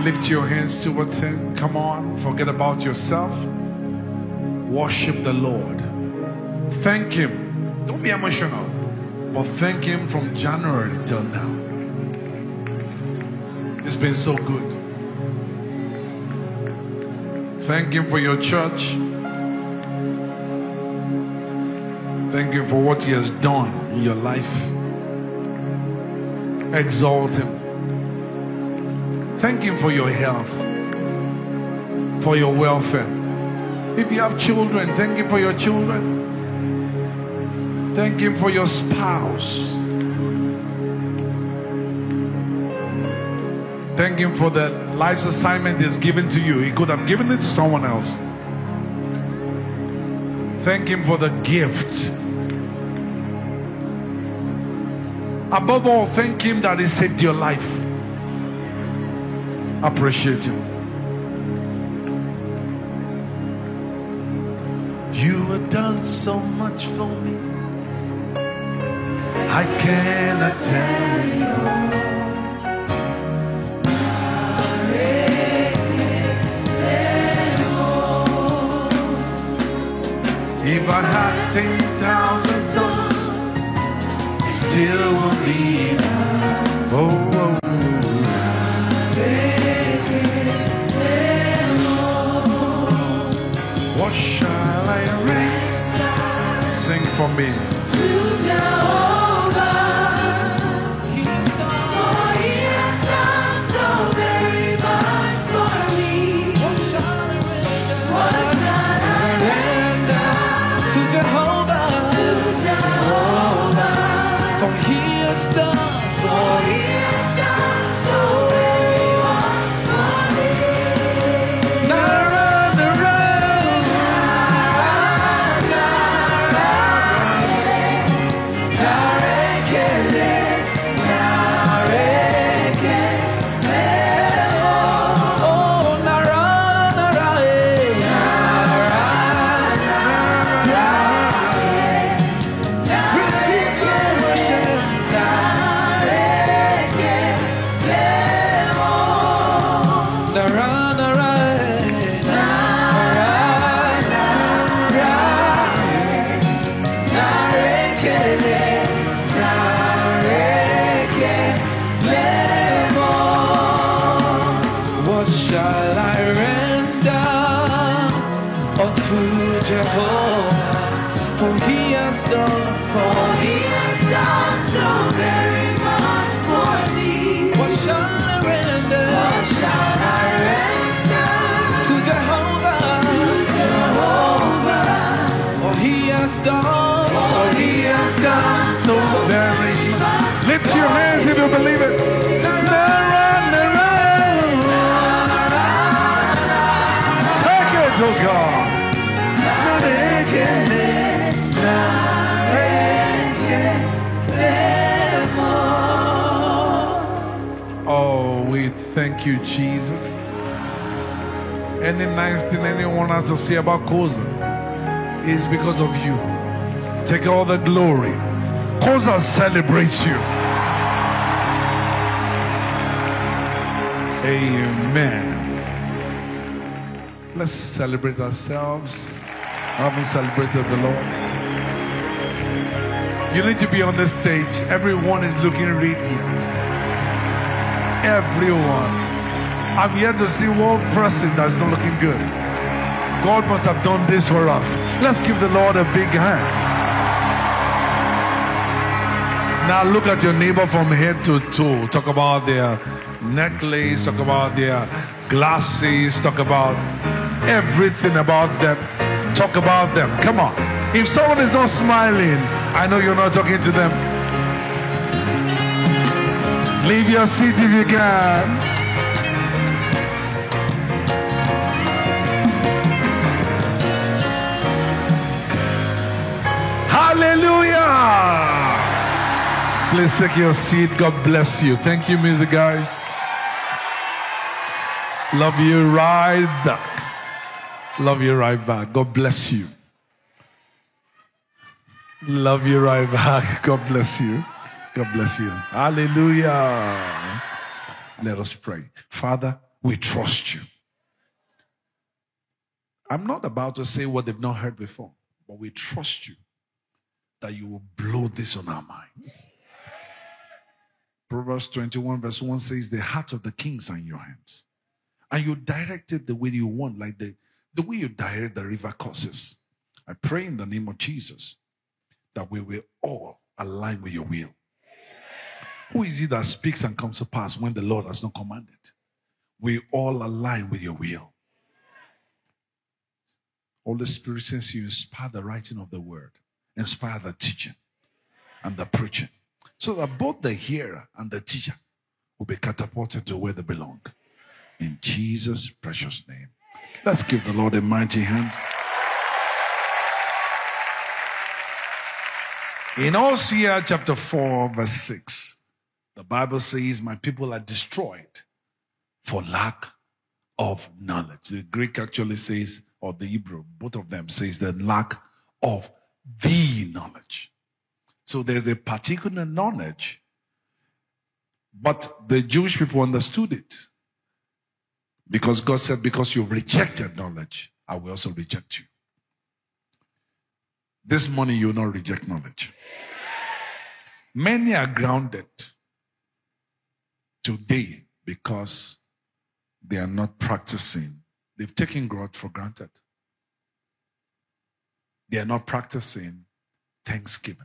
Lift your hands towards Him. Come on, forget about yourself. Worship the Lord. Thank Him. Don't be emotional, but thank Him from January till now. It's been so good. Thank Him for your church. Thank Him for what He has done in your life. Exalt Him. Thank Him for your health, for your welfare. If you have children, thank Him for your children. Thank Him for your spouse. Thank Him for the life's assignment He's given to you. He could have given it to someone else. Thank Him for the gift. Above all, thank Him that He saved your life. Appreciate Him. You have done so much for me. I cannot tell it all. If I had 10,000 tongues, still would be enough. Oh, oh, oh. What shall I render? Sing for me. To Jehovah, for He has done so very much for me. What shall I render? What shall I render? To Jehovah, for He has done so very much for me. Now run around, what shall I render unto Jehovah? For He has done so very much for me. What shall I render? What shall I render to Jehovah? For He has done so very much. Lift your hands if you believe it. Oh God. Oh, we thank you, Jesus. Any nice thing anyone has to say about Koza is because of you. Take all the glory. Koza celebrates you. Amen. Let's celebrate ourselves. Having celebrated the Lord. You need to be on the stage. Everyone is looking radiant. Everyone. I'm here to see one person that's not looking good. God must have done this for us. Let's give the Lord a big hand. Now look at your neighbor from head to toe. Talk about their necklace. Talk about their glasses. Talk about everything about them. Talk about them. Come on. If someone is not smiling, I know you're not talking to them. Leave your seat if you can. Hallelujah. Please take your seat. God bless you. Thank you, music guys. Love you right back. Love you right back. God bless you. Love you right back. God bless you. God bless you. Hallelujah. Let us pray. Father, We trust you. I'm not about to say what they've not heard before, but we trust you that you will blow this on our minds. Proverbs 21 verse 1 says, the heart of the kings are in your hands. And you direct it the way you want, like the way you direct the river courses. I pray in the name of Jesus that we will all align with your will. Who is it that speaks and comes to pass when the Lord has not commanded? We all align with your will. Holy Spirit, since you inspire the writing of the word, inspire the teaching and the preaching, so that both the hearer and the teacher will be catapulted to where they belong. In Jesus' precious name. Let's give the Lord a mighty hand. In Hosea chapter 4 verse 6, the Bible says, my people are destroyed for lack of knowledge. The Greek actually says, or the Hebrew, both of them says the lack of the knowledge. So there's a particular knowledge, but the Jewish people understood it. Because God said, because you've rejected knowledge, I will also reject you. This morning you will not reject knowledge. Many are grounded today because they are not practicing. They've taken God for granted. They are not practicing thanksgiving.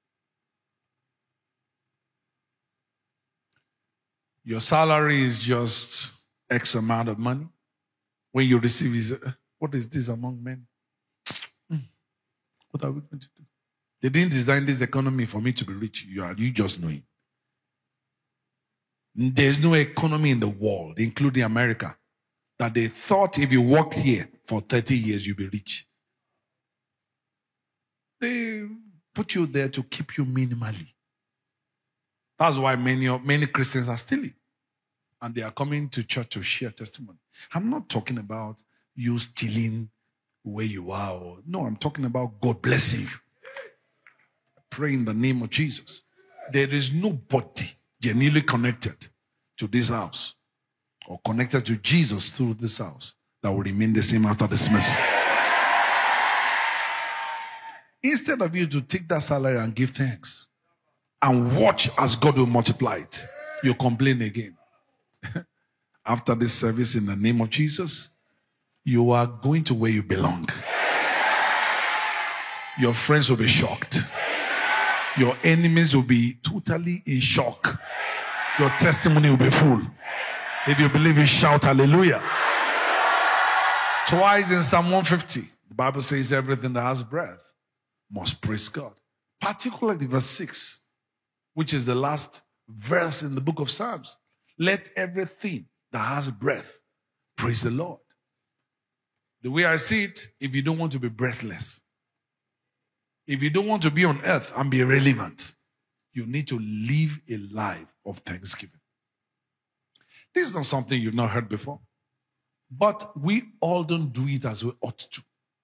Your salary is just X amount of money. When you receive it, what is this among men? What are we going to do? They didn't design this economy for me to be rich. You just know it. There's no economy in the world, including America, that they thought if you work here for 30 years, you'll be rich. They put you there to keep you minimally. That's why many Christians are stealing. And they are coming to church to share testimony. I'm not talking about you stealing where you are. No, I'm talking about God blessing you. I pray in the name of Jesus. There is nobody genuinely connected to this house or connected to Jesus through this house that will remain the same after this message. Instead of you to take that salary and give thanks and watch as God will multiply it, you complain again. After this service, in the name of Jesus, you are going to where you belong. Your friends will be shocked. Your enemies will be totally in shock. Your testimony will be full. If you believe it, shout hallelujah. Twice in Psalm 150, the Bible says everything that has breath must praise God. Particularly verse 6, which is the last verse in the book of Psalms. Let everything that has breath praise the Lord. The way I see it, if you don't want to be breathless, if you don't want to be on earth and be irrelevant, you need to live a life of thanksgiving. This is not something you've not heard before, but we all don't do it as we ought to.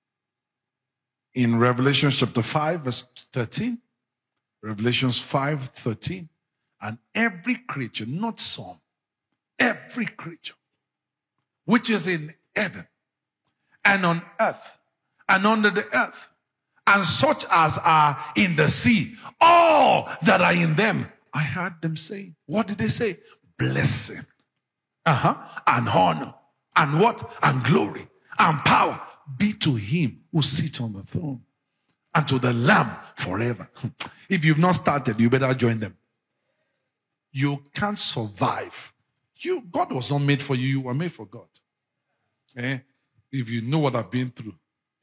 In Revelation chapter 5 verse 13, Revelations 5:13, and every creature, not some, every creature which is in heaven and on earth and under the earth and such as are in the sea, all that are in them, I heard them say, what did they say? Blessing, and honor, and what? And glory, and power be to him who sits on the throne and to the Lamb forever. If you've not started, you better join them. You can't survive. God was not made for you. You were made for God. If you know what I've been through,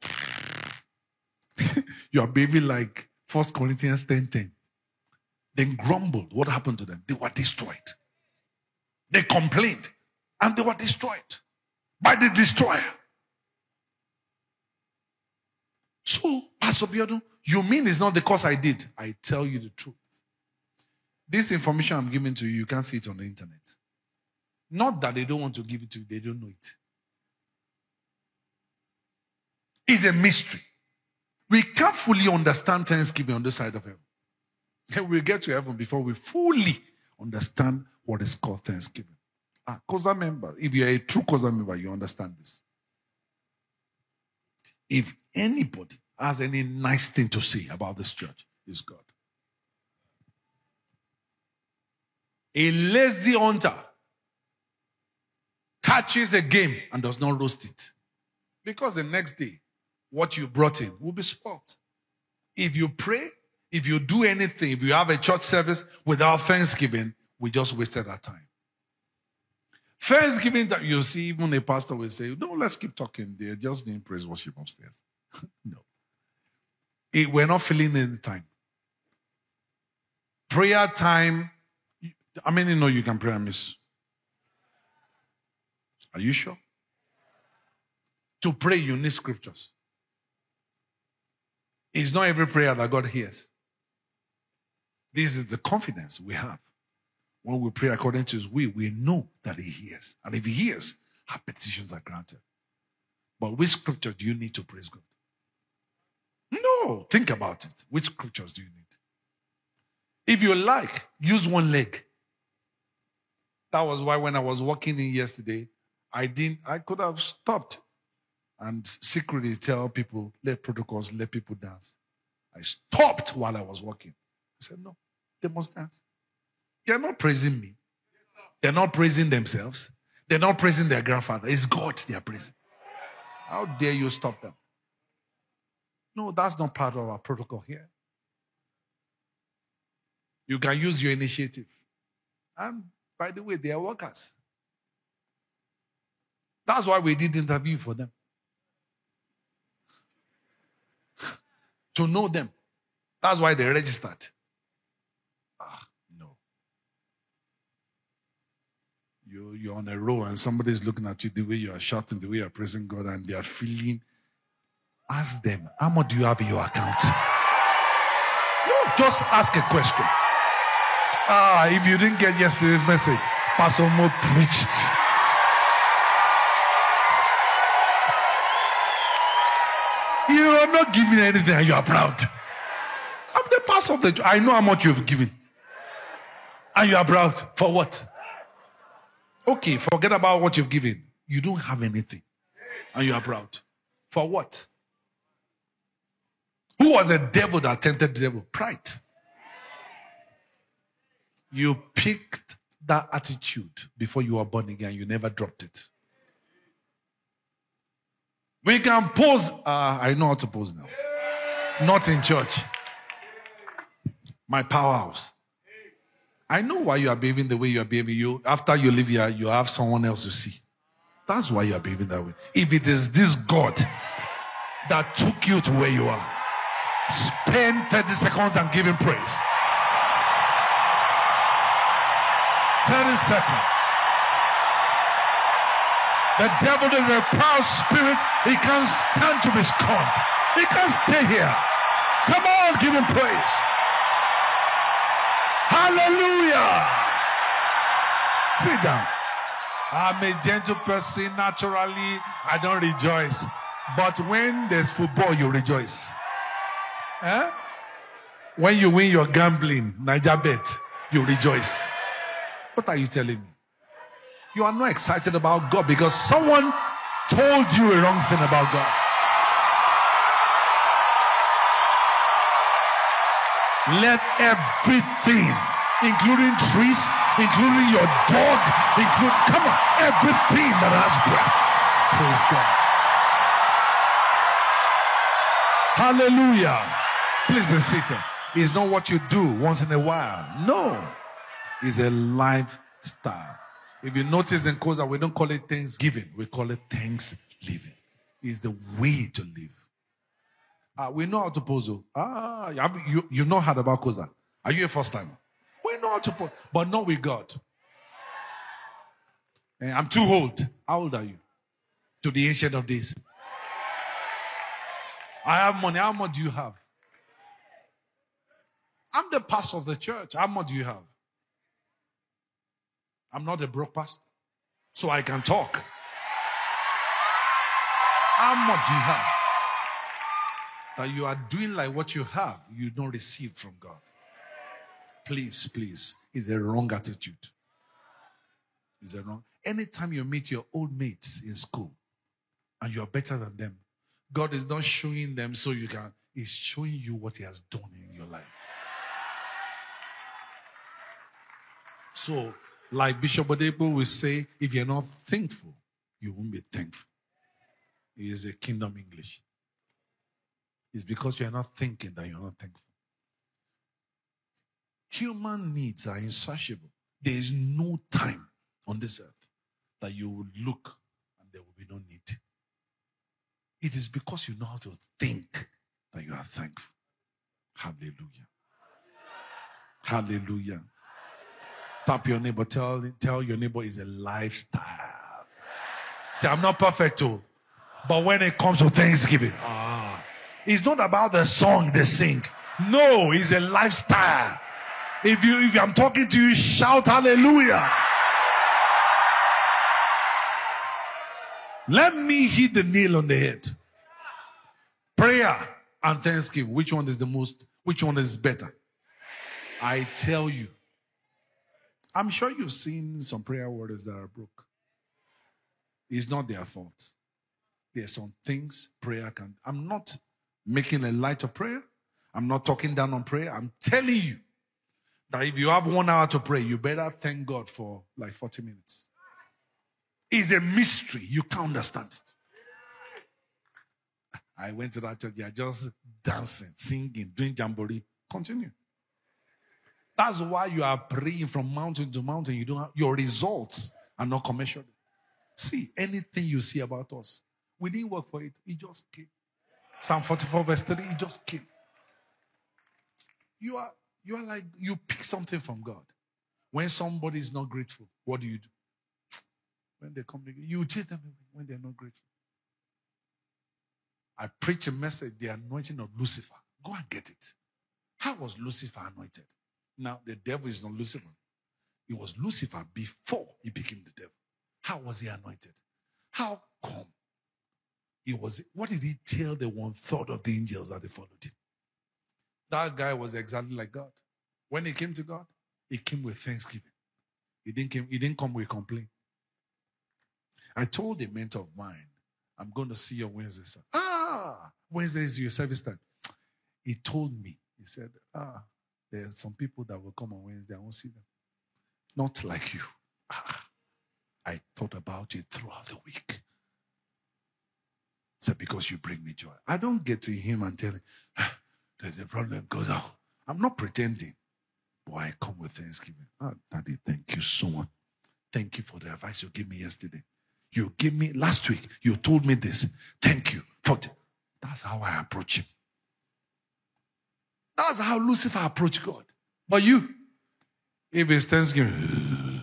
you are behaving like 1 Corinthians 10:10. They grumbled. What happened to them? They were destroyed. They complained and they were destroyed by the destroyer. So, Pastor Biodun, you mean it's not the cause I did? I tell you the truth. This information I'm giving to you, you can't see it on the internet. Not that they don't want to give it to you, they don't know it. It's a mystery. We can't fully understand Thanksgiving on this side of heaven. We'll get to heaven before we fully understand what is called Thanksgiving. COSA member, if you're a true COSA member, you understand this. If anybody has any nice thing to say about this church, it's God. A lazy hunter catches a game and does not roast it. Because the next day, what you brought in will be spoiled. If you pray, if you do anything, if you have a church service without thanksgiving, we just wasted our time. Thanksgiving, that you see, even a pastor will say, no, let's keep talking. They're just doing praise worship upstairs. No. We're not filling in the time. Prayer time. How many know you can pray and miss? Are you sure? To pray, you need scriptures. It's not every prayer that God hears. This is the confidence we have. When we pray according to His will, we know that He hears. And if He hears, our petitions are granted. But which scripture do you need to praise God? No, think about it. Which scriptures do you need? If you like, use one leg. That was why when I was walking in yesterday, I could have stopped and secretly tell people, let protocols, let people dance. I stopped while I was walking. I said, no, they must dance. They're not praising me. They're not praising themselves. They're not praising their grandfather. It's God they are praising. How dare you stop them? No, that's not part of our protocol here. You can use your initiative. And by the way, they are workers. That's why we did interview for them. To know them. That's why they registered. No. You're on a row and somebody's looking at you the way you are shouting, the way you are praising God, and they are feeling. Ask them, how much do you have in your account? No, just ask a question. If you didn't get yesterday's message, Pastor Mo preached. You are not giving anything and you are proud. I'm the pastor of the church. I know how much you've given. And you are proud. For what? Okay, forget about what you've given. You don't have anything. And you are proud. For what? Who was the devil that tempted the devil? Pride. You picked that attitude before you were born again. You never dropped it. We can pose. I know how to pose now. Not in church. My powerhouse. I know why you are behaving the way you are behaving. After you leave here, you have someone else to see. That's why you are behaving that way. If it is this God that took you to where you are, spend 30 seconds and give Him praise. 30 seconds. The devil is a proud spirit. He can't stand to be scorned. He can't stay here. Come on, give Him praise. Hallelujah. Sit down. I'm a gentle person. Naturally, I don't rejoice. But when there's football, you rejoice. Eh? When you win your gambling, Niger bet, you rejoice. What are you telling me? You are not excited about God because someone told you a wrong thing about God. Let everything, including trees, including your dog, come on, everything that has breath. Praise God. Hallelujah. Please be seated. It's not what you do once in a while. No. It's a lifestyle. If you notice in COSA, we don't call it Thanksgiving. We call it Thanksgiving. It's the way to live. We know how to pose. You've not heard about COSA. Are you a first timer? We know how to pose, but not with God. I'm too old. How old are you? To the Ancient of Days. I have money. How much do you have? I'm the pastor of the church. How much do you have? I'm not a broke pastor, so I can talk. How much do you have? That you are doing like what you have, you don't receive from God. Please, it's a wrong attitude. Is that wrong? Anytime you meet your old mates in school and you're better than them, God is not showing them so you can, He's showing you what He has done in your life. So, like Bishop Odepo will say, if you're not thankful, you won't be thankful. It is a kingdom English. It's because you're not thinking that you're not thankful. Human needs are insatiable. There is no time on this earth that you will look and there will be no need. It is because you know how to think that you are thankful. Hallelujah. Hallelujah. Tap your neighbor. Tell your neighbor it's a lifestyle. Say, I'm not perfect too. But when it comes to Thanksgiving, it's not about the song they sing. No, it's a lifestyle. If I'm talking to you, shout hallelujah. Let me hit the nail on the head. Prayer and thanksgiving. Which one is better? I tell you. I'm sure you've seen some prayer warriors that are broke. It's not their fault. There's some things prayer can. I'm not making a light of prayer. I'm not talking down on prayer. I'm telling you that if you have 1 hour to pray, you better thank God for like 40 minutes. It's a mystery. You can't understand it. I went to that church. They are just dancing, singing, doing jamboree. Continue. That's why you are praying from mountain to mountain. You don't have, your results are not commensurate. See, anything you see about us, we didn't work for it. It just came. Psalm 44 verse 3, it just came. You are like, you pick something from God. When somebody is not grateful, what do? When they come together, you chase them when they're not grateful. I preach a message, the anointing of Lucifer. Go and get it. How was Lucifer anointed? Now, the devil is not Lucifer. It was Lucifer before he became the devil. How was he anointed? How come? What did he tell the 1/3 of the angels that they followed him? That guy was exactly like God. When he came to God, he came with thanksgiving. He didn't come with complaint. I told a mentor of mine, I'm going to see you Wednesday, sir. Wednesday is your service time. He told me, he said, there are some people that will come on Wednesday. I won't see them. Not like you. I thought about it throughout the week. Said, because you bring me joy. I don't get to him and tell him, there's a problem, goes out. I'm not pretending. But I come with thanksgiving. Daddy, thank you so much. Thank you for the advice you gave me yesterday. You gave me last week. You told me this. Thank you. That's how I approach him. That's how Lucifer approached God. But you, if it's thanksgiving,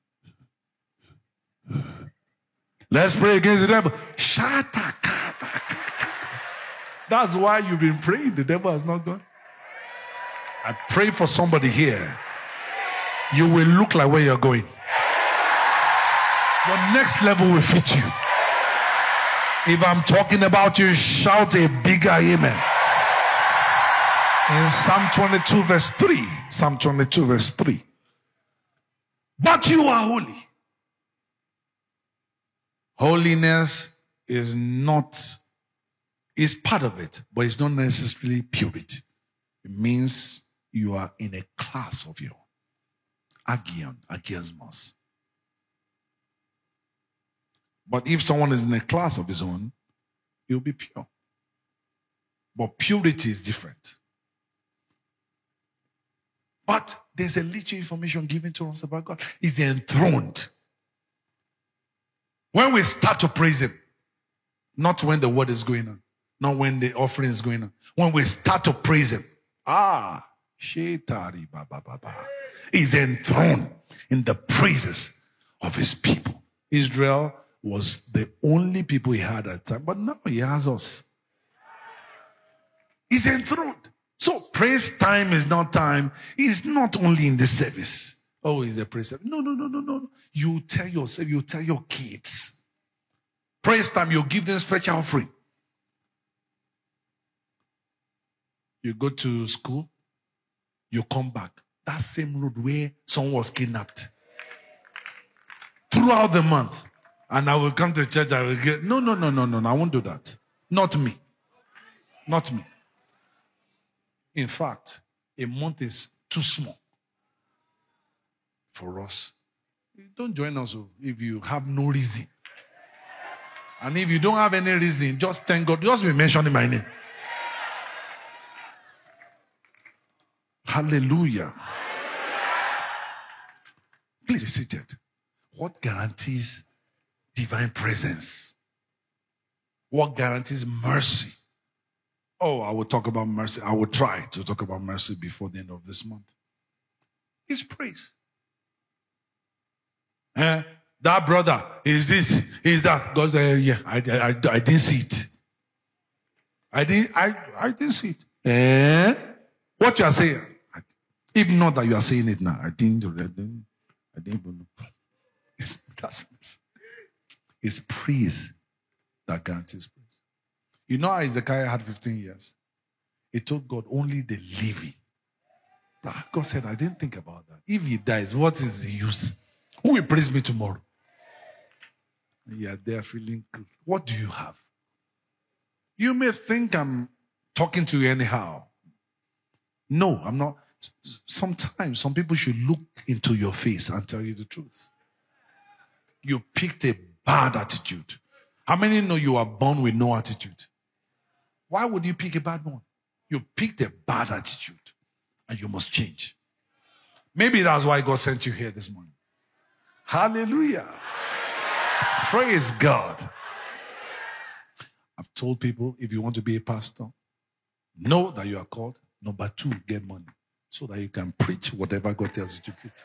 let's pray against the devil. That's why you've been praying. The devil has not gone. I pray for somebody here. You will look like where you're going. Your next level will fit you. If I'm talking about you, shout a bigger amen. In Psalm 22 verse 3. Psalm 22 verse 3. But you are holy. Holiness is part of it, but it's not necessarily purity. It means you are in a class of your own. Agiasmos. But if someone is in a class of his own, he'll be pure. But purity is different. But there's a little information given to us about God. He's enthroned. When we start to praise him, not when the word is going on, not when the offering is going on. When we start to praise him, he's enthroned in the praises of his people. Israel was the only people he had at the time, but now he has us. He's enthroned. So praise time is not time. It's not only in the service. Oh, it's a praise service. No. You tell yourself, you tell your kids. Praise time, you give them special offering. You go to school, you come back. That same road where someone was kidnapped. throughout the month. And I will come to church, I will get, no, I won't do that. Not me. Not me. In fact, a month is too small for us. Don't join us if you have no reason. And if you don't have any reason, just thank God. Just be mentioning my name. Hallelujah. Please be seated. What guarantees divine presence? What guarantees mercy? Oh, I will talk about mercy. I will try to talk about mercy before the end of this month. It's praise. That brother is this, is that. God, yeah, I didn't see it. I didn't see it. What you are saying? If not that you are saying it now, I didn't even know. It's praise that guarantees praise. You know how Hezekiah had 15 years? He told God only the living. God said, I didn't think about that. If he dies, what is the use? Who will praise me tomorrow? You are there feeling good. What do you have? You may think I'm talking to you anyhow. No, I'm not. Sometimes some people should look into your face and tell you the truth. You picked a bad attitude. How many know you are born with no attitude? Why would you pick a bad one? You picked a bad attitude and you must change. Maybe that's why God sent you here this morning. Hallelujah. Praise God. I've told people, if you want to be a pastor, know that you are called. Number 2, get money so that you can preach whatever God tells you to preach.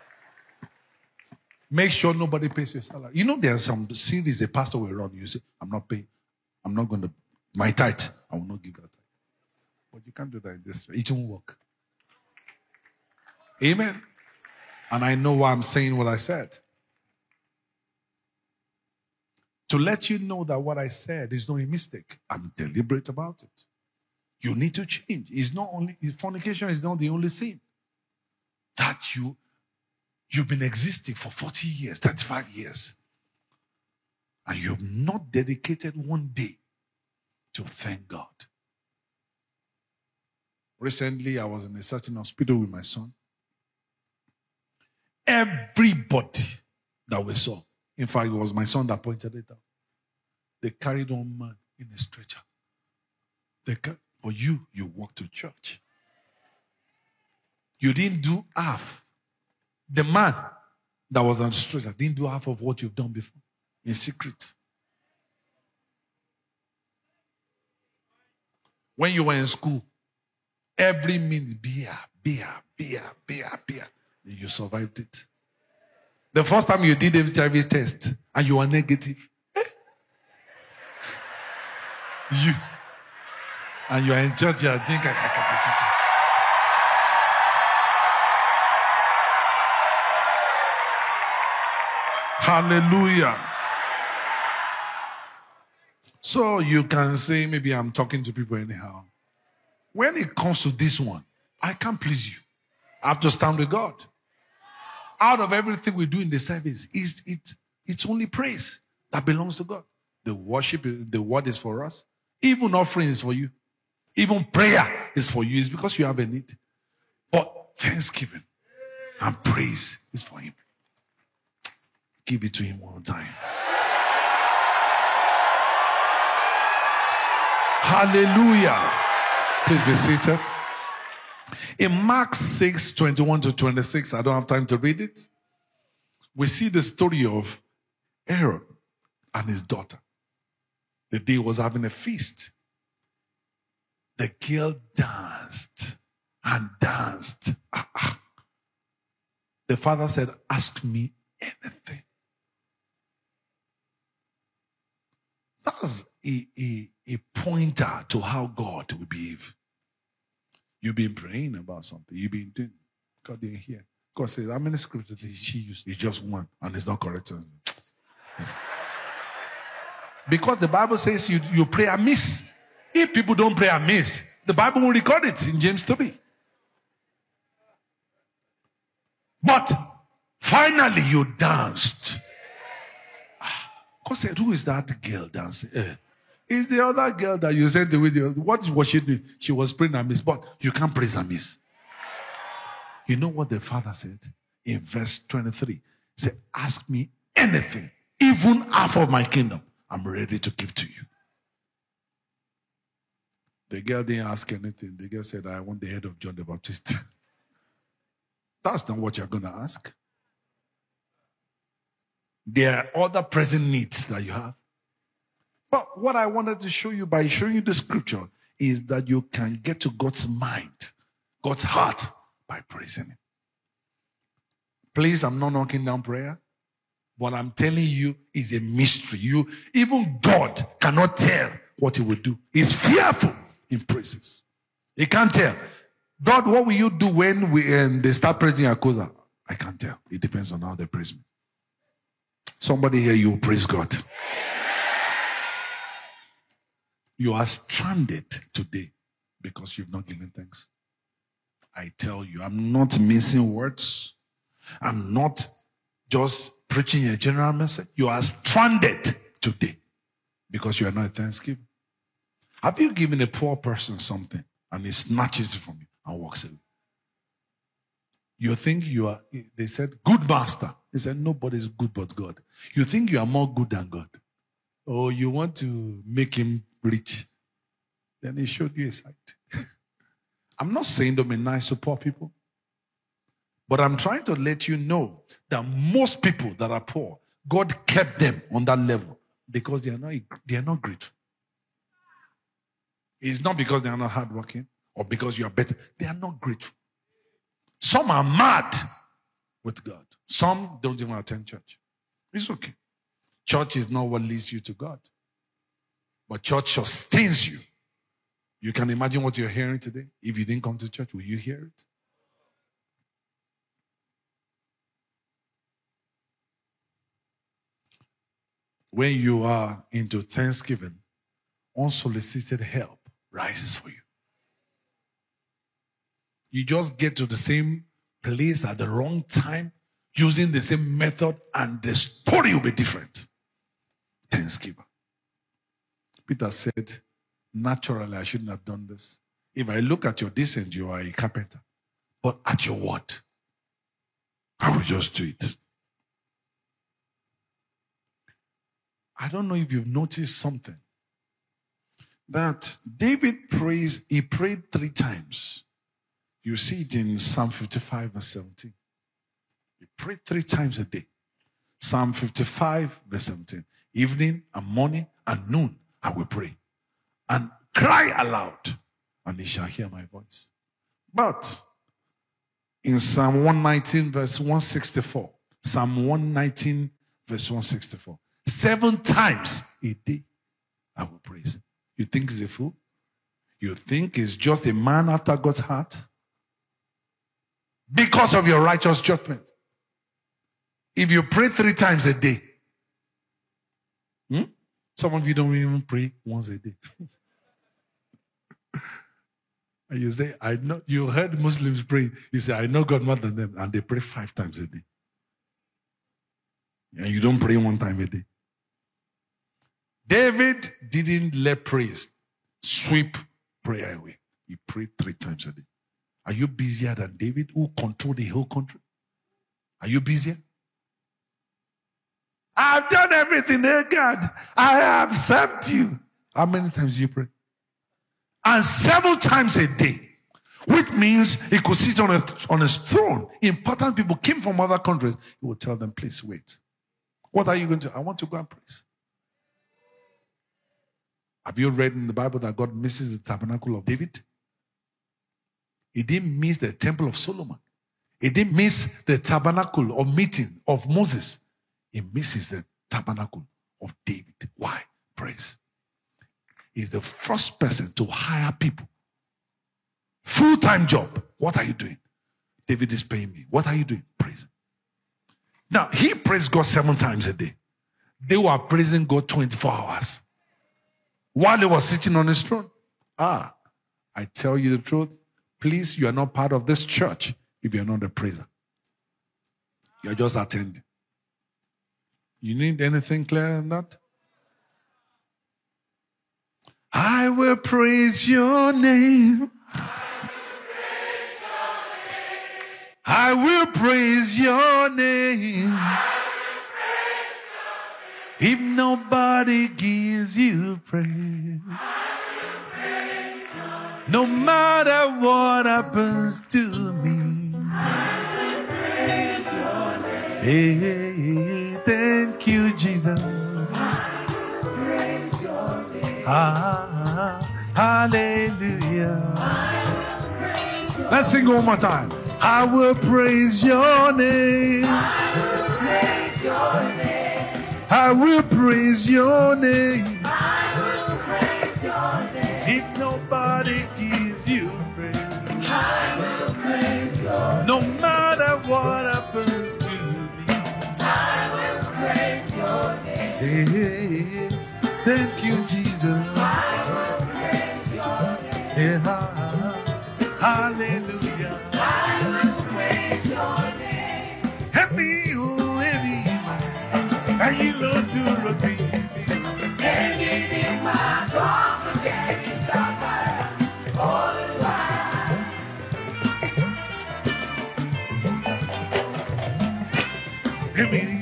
Make sure nobody pays your salary. You know, there are some series a pastor will run. You say, I'm not paying. I'm not going to, my tithe, I will not give that tithe. But you can't do that in this way. It won't work. Amen. And I know why I'm saying what I said. To let you know that what I said is not a mistake. I'm deliberate about it. You need to change. It's not only, fornication is not the only sin. That you've been existing for 40 years, 35 years. And you've not dedicated one day to thank God. Recently, I was in a certain hospital with my son. Everybody that we saw, in fact, it was my son that pointed it out. They carried one man in a stretcher. But you walked to church. You didn't do half. The man that was on the stretcher didn't do half of what you've done before in secret. When you were in school, every minute, beer. You survived it. The first time you did a HIV test and you were negative, and you are in church, you are thinking, hallelujah. So you can say, maybe I'm talking to people anyhow. When it comes to this one, I can't please you. I have to stand with God. Out of everything we do in the service, it's only praise that belongs to God. The worship, the word is for us. Even offering is for you. Even prayer is for you. It's because you have a need. But thanksgiving and praise is for him. Give it to him one time. Hallelujah. Please be seated. In Mark 6, 21 to 26, I don't have time to read it. We see the story of Aaron and his daughter. The day was having a feast. The girl danced and danced. The father said, ask me anything. That's a pointer to how God will behave. You've been praying about something. You've been doing. God didn't hear. God says, how many scriptures did she use? It's just one, and it's not correct. Because the Bible says you pray amiss. If people don't pray amiss, the Bible will record it in James 3. But finally you danced God said, who is that girl dancing? It's the other girl that you sent the video. What was she doing? She was praying amiss, but you can't praise amiss. You know what the Father said in verse 23? He said, ask me anything, even half of my kingdom, I'm ready to give to you. The girl didn't ask anything. The girl said, I want the head of John the Baptist. That's not what you're going to ask. There are other present needs that you have. But what I wanted to show you by showing you the scripture is that you can get to God's mind, God's heart, by praising Him. Please, I'm not knocking down prayer. What I'm telling you is a mystery. Even God cannot tell what He will do. He's fearful in praises. He can't tell. God, what will you do when they start praising Akosa? I can't tell. It depends on how they praise me. Somebody here, you praise God. You are stranded today because you've not given thanks. I tell you, I'm not missing words. I'm not just preaching a general message. You are stranded today because you are not thanksgiving. Have you given a poor person something and he snatches it from you and walks away? You think you are, they said, good master. He said, nobody's good but God. You think you are more good than God. Or you want to make him rich. Then he showed you a sight. I'm not saying don't be nice to poor people. But I'm trying to let you know that most people that are poor, God kept them on that level because they are not grateful. It's not because they are not hardworking or because you are better. They are not grateful. Some are mad with God. Some don't even attend church. It's okay. Church is not what leads you to God. But church sustains you. You can imagine what you're hearing today. If you didn't come to church, will you hear it? When you are into thanksgiving, unsolicited help rises for you. You just get to the same place at the wrong time, using the same method, and the story will be different. Thanksgiver. Peter said, naturally, I shouldn't have done this. If I look at your descent, you are a carpenter. But at your word, I will just do it. I don't know if you've noticed something. That David prays, he prayed 3 times. You see it in Psalm 55 verse 17. He prayed 3 times a day. Psalm 55 verse 17. Evening and morning and noon I will pray. And cry aloud, and he shall hear my voice. But in Psalm 119 verse 164, Psalm 119 verse 164, 7 times a day I will praise. You think he's a fool? You think he's just a man after God's heart? Because of your righteous judgment. If you pray 3 times a day, some of you don't even pray once a day. And you say, I know, you heard Muslims pray. You say, I know God more than them. And they pray 5 times a day. And you don't pray 1 time a day. David didn't let praise sweep prayer away. He prayed 3 times a day. Are you busier than David, who controlled the whole country? Are you busier? I've done everything, dear God. I have served you. How many times do you pray? And 7 times a day, which means he could sit on his throne. Important people came from other countries. He would tell them, please wait. What are you going to do? I want to go and praise. Have you read in the Bible that God misses the tabernacle of David? He didn't miss the temple of Solomon. He didn't miss the tabernacle of meeting of Moses. He misses the tabernacle of David. Why? Praise. He's the first person to hire people. Full-time job. What are you doing? David is paying me. What are you doing? Praise. Now, he praised God 7 times a day. They were praising God 24 hours. While he was sitting on his throne. I tell you the truth. Please, you are not part of this church if you're not a praiser. You're just attending. You need anything clearer than that? I will praise your name. I will praise your name. If nobody gives you praise, no matter what happens to me, hey, thank you, Jesus. Hallelujah. Let's sing one more time. I will praise your name. I will praise your name. If nobody gives you praise, I will praise your name. No matter what happens to me, I will praise your name. Hey, thank you, Jesus. I will praise your name. Hey, hallelujah. I will praise your name. Happy, oh, happy, and you don't do routine. Anything my God was any suffer all the while. Anything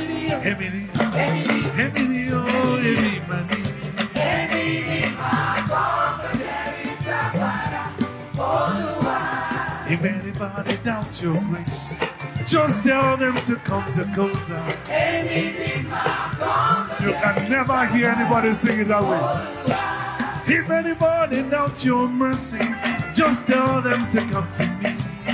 my God was any suffer all the while. If anybody doubts your grace, just tell them to come to closer. You can never hear anybody sing it that way. If anybody doubts your mercy, just tell them to come to me.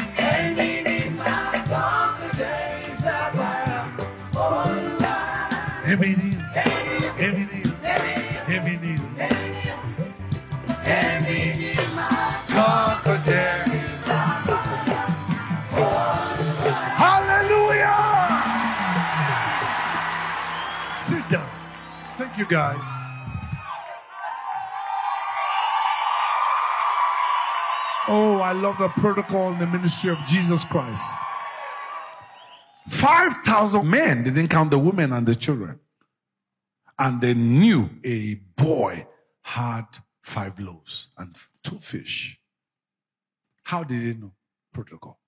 Thank you, guys. Oh, I love the protocol in the ministry of Jesus Christ. 5,000 men, they didn't count the women and the children. And they knew a boy had 5 loaves and 2 fish. How did they know? Protocol.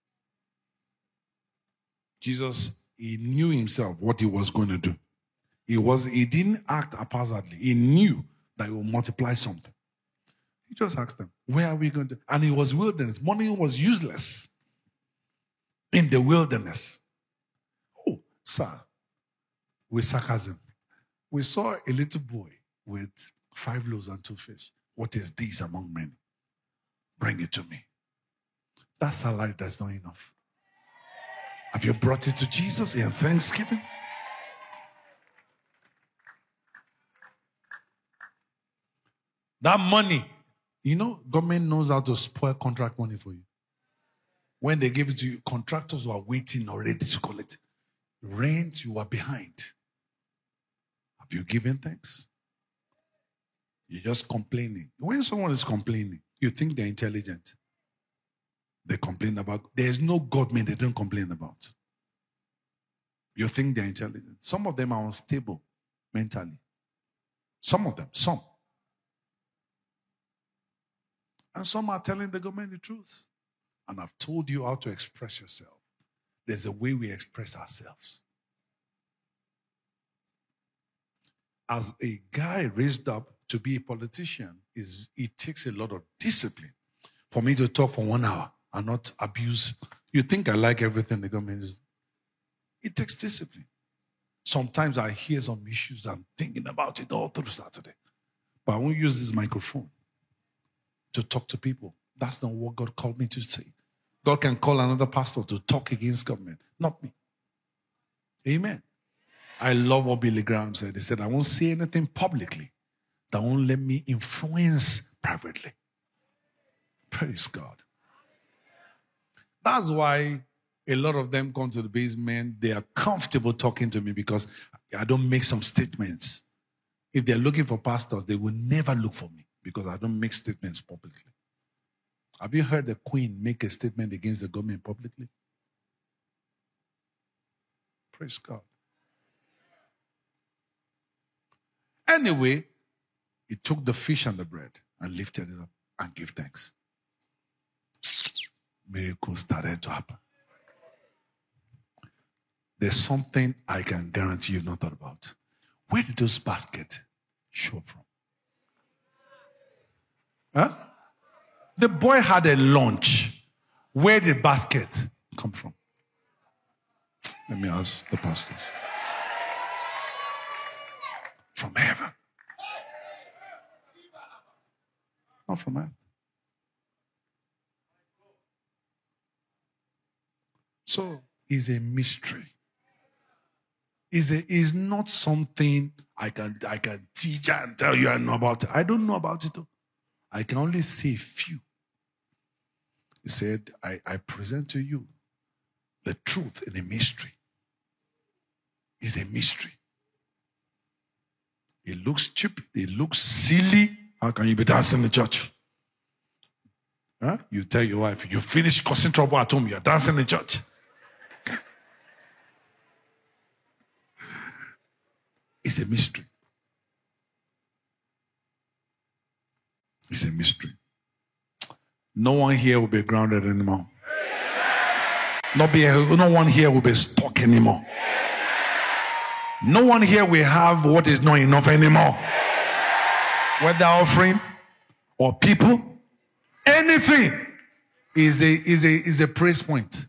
Jesus, he knew himself what he was going to do. He didn't act haphazardly. He knew that he would multiply something. He just asked them, where are we going to? And it was wilderness. Money was useless in the wilderness. Oh, sir, with sarcasm. We saw a little boy with 5 loaves and 2 fish. What is this among men? Bring it to me. That salary, that's not enough. Have you brought it to Jesus in thanksgiving? That money, you know, government knows how to spoil contract money for you. When they give it to you, contractors were waiting already to collect. Rent, you are behind. Have you given thanks? You're just complaining. When someone is complaining, you think they're intelligent. They complain about, there's no government they don't complain about. You think they're intelligent. Some of them are unstable mentally. Some of them, some. And some are telling the government the truth. And I've told you how to express yourself. There's a way we express ourselves. As a guy raised up to be a politician, it takes a lot of discipline for me to talk for 1 hour and not abuse. You think I like everything the government is. It takes discipline. Sometimes I hear some issues, I'm thinking about it all through Saturday. But I won't use this microphone to talk to people. That's not what God called me to say. God can call another pastor to talk against government, not me. Amen. I love what Billy Graham said. He said, I won't say anything publicly that won't let me influence privately. Praise God. That's why a lot of them come to the basement. They are comfortable talking to me because I don't make some statements. If they're looking for pastors, they will never look for me because I don't make statements publicly. Have you heard the Queen make a statement against the government publicly? Praise God. Anyway, he took the fish and the bread and lifted it up and gave thanks. Miracles started to happen. There's something I can guarantee you've not thought about. Where did those baskets show up from? Huh? The boy had a lunch. Where did the basket come from? Let me ask the pastors. From heaven. Not from earth. So, it's a mystery. It's not something I can teach and tell you I know about it. I don't know about it. I can only say a few. He said, I present to you the truth in a mystery. It's a mystery. It looks stupid. It looks silly. How can you be dancing in the church? Huh? You tell your wife, you finish causing trouble at home, you're dancing in church. It's a mystery. It's a mystery. No one here will be grounded anymore. No one here will be stuck anymore. No one here will have what is not enough anymore. Whether offering or people, anything is a praise point.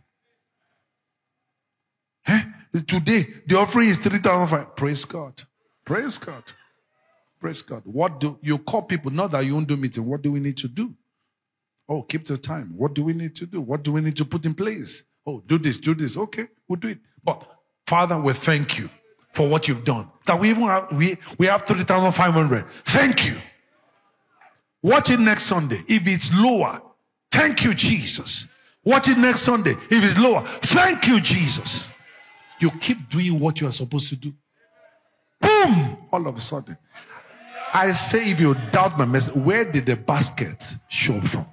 Huh? Today, the offering is 3,005. Praise God. Praise God. Praise God. What do you call people? Not that you won't do meeting. What do we need to do? Oh, keep the time. What do we need to do? What do we need to put in place? Oh, do this, do this. Okay, we'll do it. But Father, we thank you for what you've done. That we even have, we have 3,500. Thank you. Watch it next Sunday. If it's lower, thank you, Jesus. Watch it next Sunday. If it's lower, thank you, Jesus. You keep doing what you are supposed to do. Boom! All of a sudden. I say, if you doubt my message, where did the basket show from?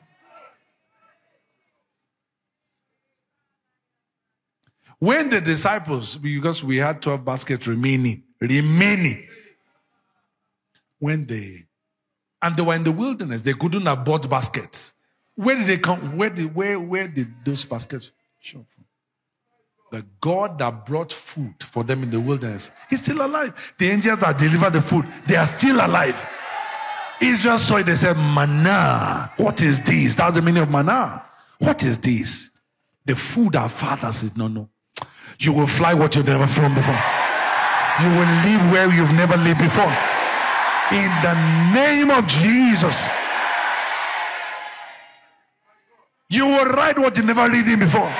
When the disciples, because we had 12 baskets remaining, when they were in the wilderness, they couldn't have bought baskets. Where did they come? Where did those baskets show from? The God that brought food for them in the wilderness, he's still alive. The angels that delivered the food, they are still alive. Israel saw it, they said, manna. What is this? That's the meaning of manna. What is this? The food our fathers did not know. You will fly what you've never flown before. You will live where you've never lived before. In the name of Jesus. You will write what you never read in before.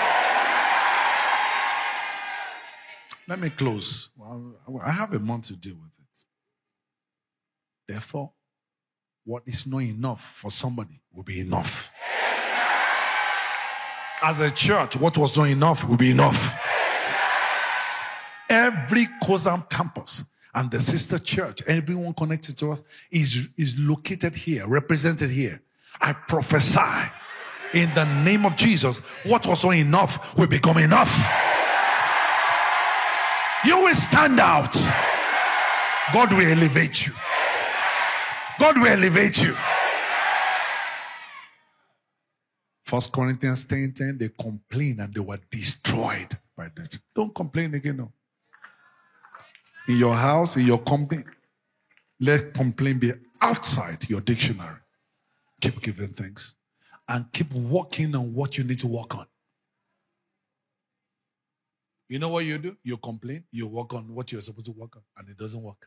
Let me close. I have a month to deal with it. Therefore, what is not enough for somebody will be enough. As a church, what was not enough will be enough. Every COSAM campus and the sister church, everyone connected to us is located here, represented here. I prophesy in the name of Jesus, what was not enough will become enough. You will stand out. God will elevate you. God will elevate you. 1 Corinthians 10:10, they complained and they were destroyed by that. Don't complain again, no. In your house, in your company, let complaint be outside your dictionary. Keep giving thanks. And keep working on what you need to work on. You know what you do? You complain, you work on what you're supposed to work on, and it doesn't work.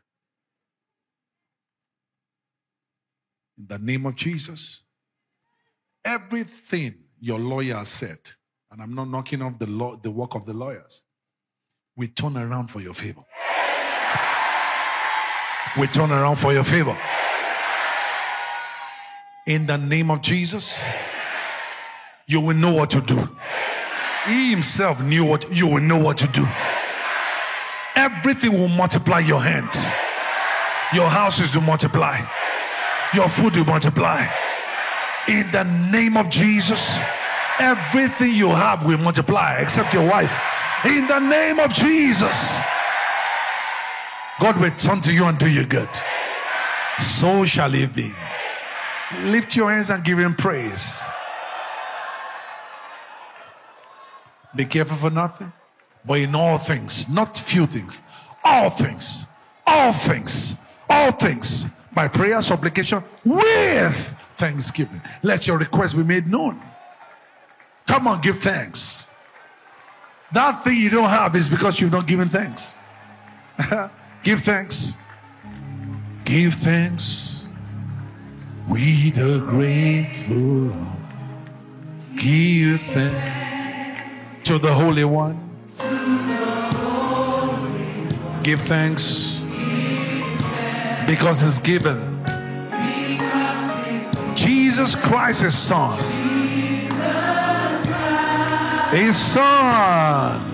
In the name of Jesus, everything your lawyer has said, and I'm not knocking off the work of the lawyers, we turn around for your favor. We turn around for your favor. In the name of Jesus, you will know what to do. He himself knew what you will know what to do. Everything will multiply your hands. Your houses will multiply. Your food will multiply. In the name of Jesus, everything you have will multiply except your wife. In the name of Jesus, God will turn to you and do you good. so shall it be. Lift your hands and give him praise. Be careful for nothing, but in all things, not few things, all things, all things, all things, by prayer, supplication, with thanksgiving. Let your request be made known. Come on, give thanks. That thing you don't have is because you've not given thanks. Give thanks. Give thanks. We the grateful. Give thanks to the Holy One. Give thanks because it's given. Jesus Christ, His Son. His Son.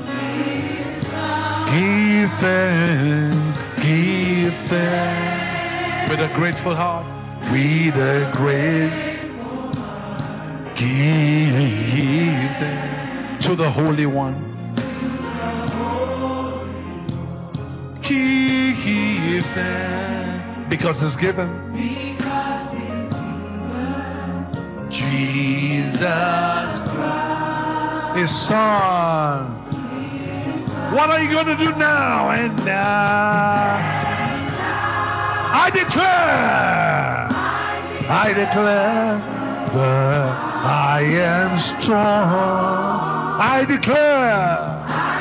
Give thanks. Give thanks. With a grateful heart. With a grateful heart. Give thanks to the Holy One. Give thanks because it's given. Jesus Christ, His Son. What are you going to do now? And now I declare that I am strong. I declare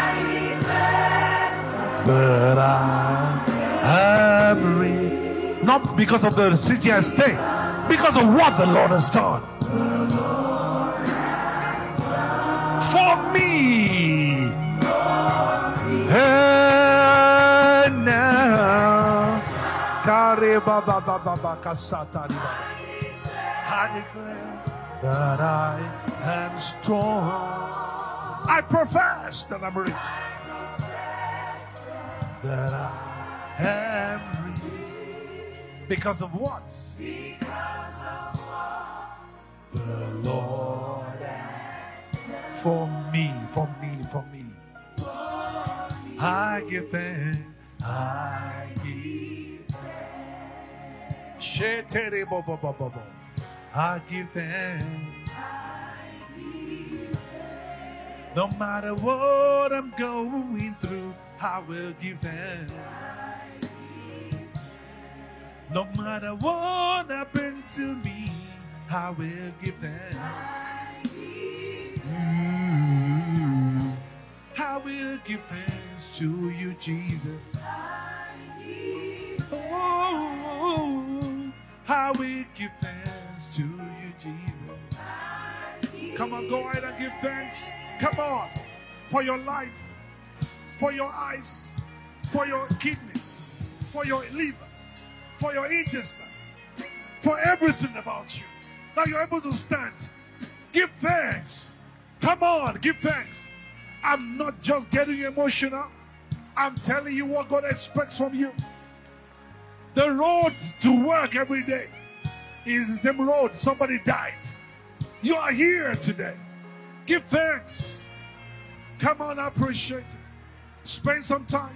that I am rich. Not because of the city I stay, because of what the Lord has done for me. And now, I declare that I am strong. I profess that I'm rich. That I am rich. Because of what? Because of what the Lord has for me, for me, for me. I give thanks. I give thanks. I give thanks. No matter what I'm going through, I will give thanks. No matter what happened to me, I will give thanks. I will give thanks to you, Jesus. Oh, I will give thanks to you, Jesus. Come on, go ahead and give thanks. Come on, for your life, for your eyes, for your kidneys, for your liver, for your intestine, for everything about you. Now you're able to stand. Give thanks. Come on, give thanks. I'm not just getting emotional. I'm telling you what God expects from you. The road to work every day is the same road somebody died. You are here today. Give thanks. Come on, appreciate it. Spend some time.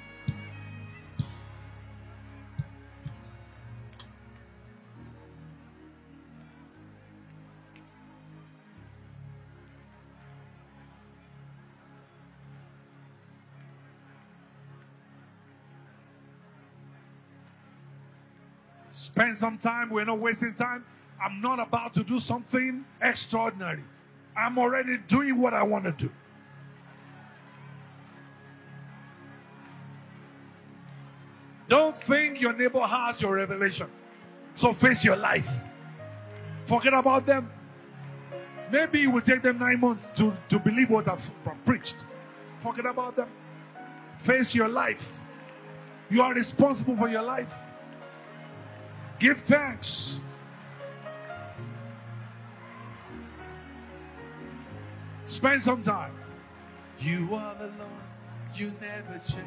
Spend some time. We're not wasting time. I'm not about to do something extraordinary. I'm already doing what I want to do. Don't think your neighbor has your revelation. So face your life. Forget about them. Maybe it will take them 9 months to believe what I've preached. Forget about them. Face your life. You are responsible for your life. Give thanks. Spend some time. You are the Lord. You never change.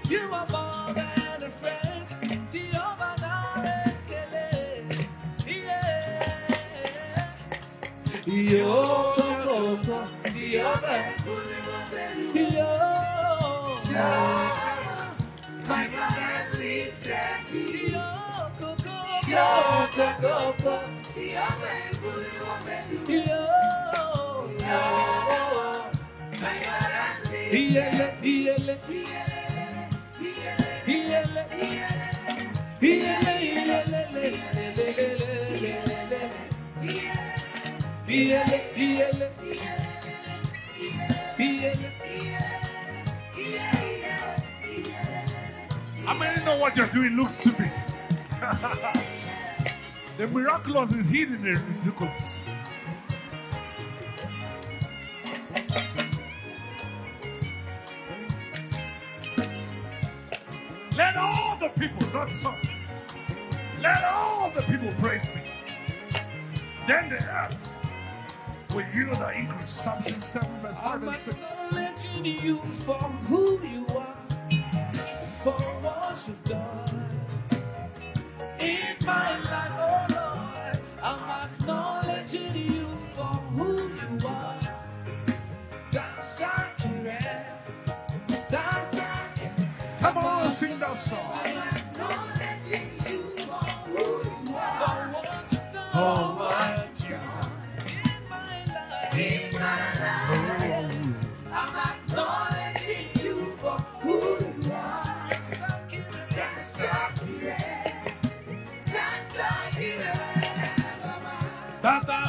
You are more than a friend. Jehovah Narekele. Yeah. Yo, Jehovah. Yo. My God has lifted me. Yo, Jehovah. How many know what you're doing looks stupid? The miraculous is hidden in the ridiculous. Let all the people, not some, let all the people praise me. Then the earth will yield the increase. Psalm 7 verse 5 and 6. I'm acknowledging you for who you are, for what you've done in my life, oh Lord. I'm acknowledging you for who you are. That's accurate. That's accurate. Come on, sing that song. I'm acknowledging you for who you are, for what you've done, For what in my life, in my life. I'm acknowledging you for who you are. That's accurate. That's accurate. That's accurate. That